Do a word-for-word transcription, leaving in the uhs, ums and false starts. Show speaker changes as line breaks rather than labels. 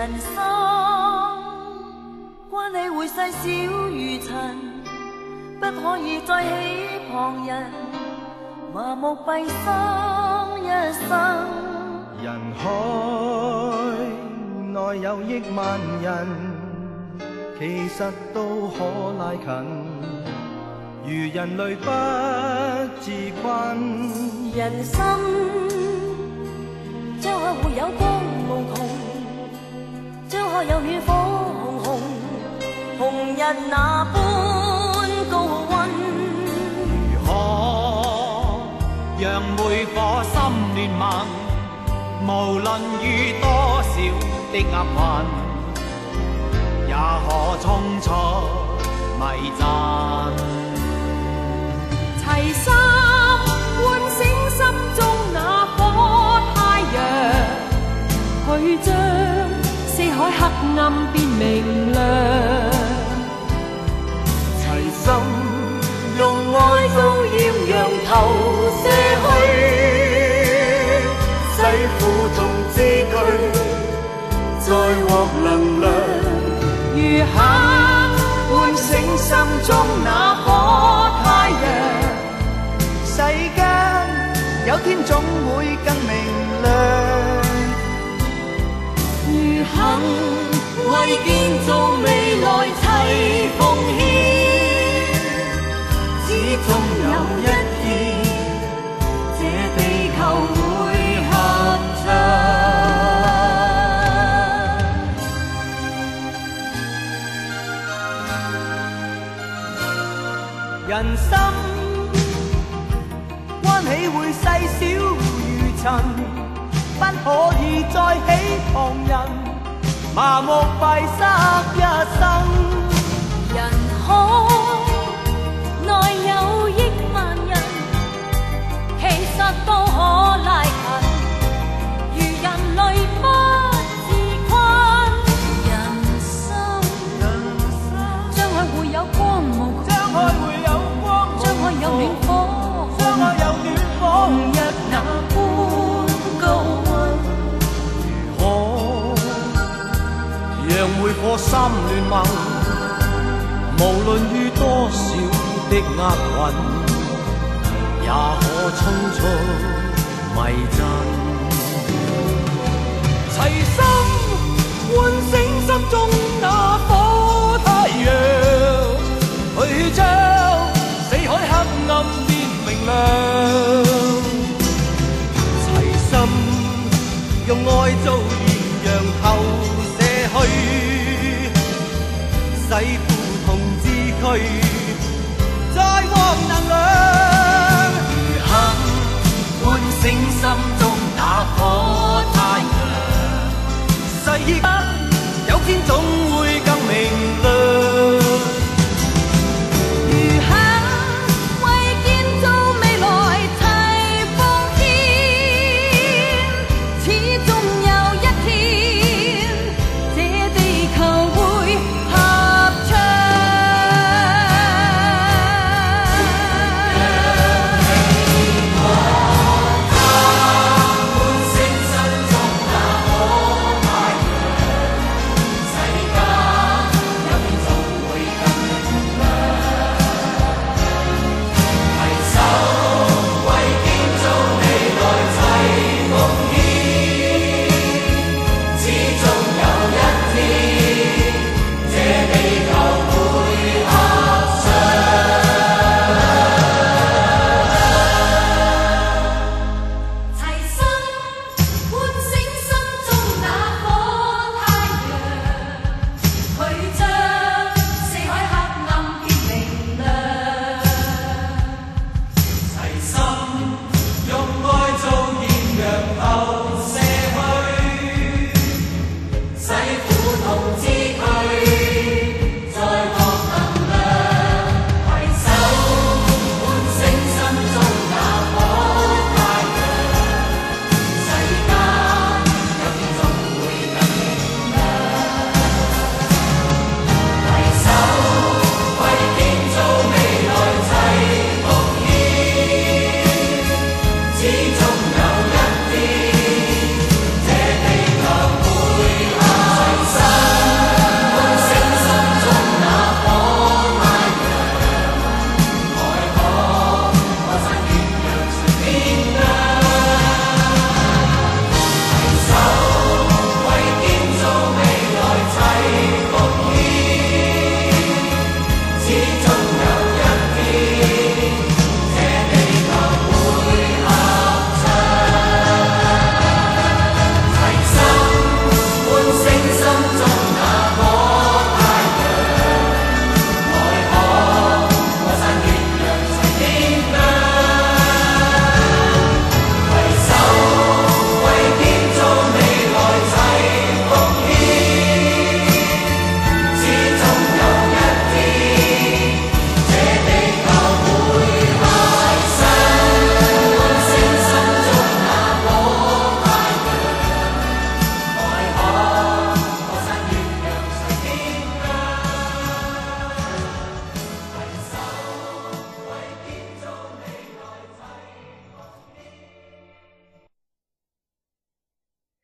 人生關你會細小如塵，不可以再起旁人，麻木閉心一生。
人海內有億萬人，其實都可拉近，如人類不自困。
人生將可會有光無窮，將可有暖火紅紅，紅日那般高溫。
如何讓每顆心亂萌？無論遇多少的厄運，也可衝出迷陣。
齊心喚醒心中那顆太陽，去將四海黑暗變明亮。
齊心用愛做豔陽投射去，洗苦痛之軀，再獲能量。
如肯喚醒心中那顆太陽，
世間有天總會更明亮。
如肯為建造未來齊奉獻，始終有一天這地球會合唱。
人心關起會細小如塵，不可以再起旁人，麻木閉塞一生。
人海內有億萬人，其實都可拉近，如人類不自困。人生將來會有光無窮，
將來會有光無窮，
將來有暖火，
將來有暖火，
紅日那般高溫。
如何讓每顆心亂萌？無論遇多少的厄運，也可衝出迷陣。
齊心喚醒心中那顆太陽，去將四海黑暗變明亮。齊心用愛做豔陽投射去，洗苦痛之軀，再獲能量。
如肯喚醒心中那顆太陽，
世間有天總